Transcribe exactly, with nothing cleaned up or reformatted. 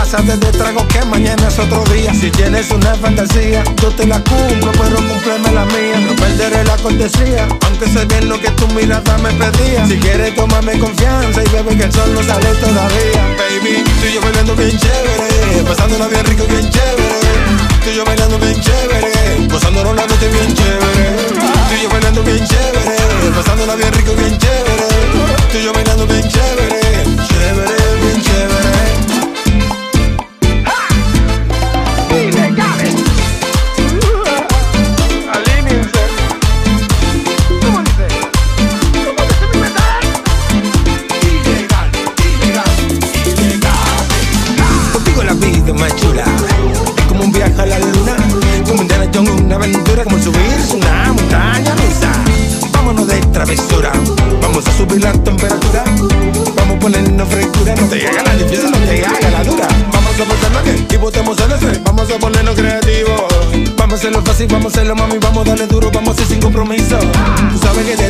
pásate de trago que mañana es otro día. Si tienes una fantasía, yo te la cumplo, pero cúmpleme la mía. No perderé la cortesía, aunque sé bien lo que tu mirada me pedía. Si quieres tomarme confianza y bebe que el sol no sale todavía. Baby, tú y yo bailando bien chévere, pasándola bien rico, bien chévere. Tú y yo bailando bien chévere, gozándonos la noche bien chévere. Tú y yo bailando bien chévere, pasándola bien rico, bien chévere. Tú y yo bailando bien chévere, chévere, bien chévere. Alíñense. ¿Cómo dice? ¿Cómo dice mi metal? Ilegal, ilegal, ilegal. Contigo la vida más chula, es como un viaje a la luna, como Indiana Jones, una aventura, como subirse una montaña rusa. Vámonos de travesura, vamos a subir la temperatura, vamos a ponernos frescura, no te haga la limpieza, no te haga la dura. Vamos a portarnos bien y botemos el estrés, vamos a ponernos creativos. Vamos a hacerlo fácil, vamos a hacerlo mami, vamos a darle duro, vamos a ir sin compromiso. Tú sabes que te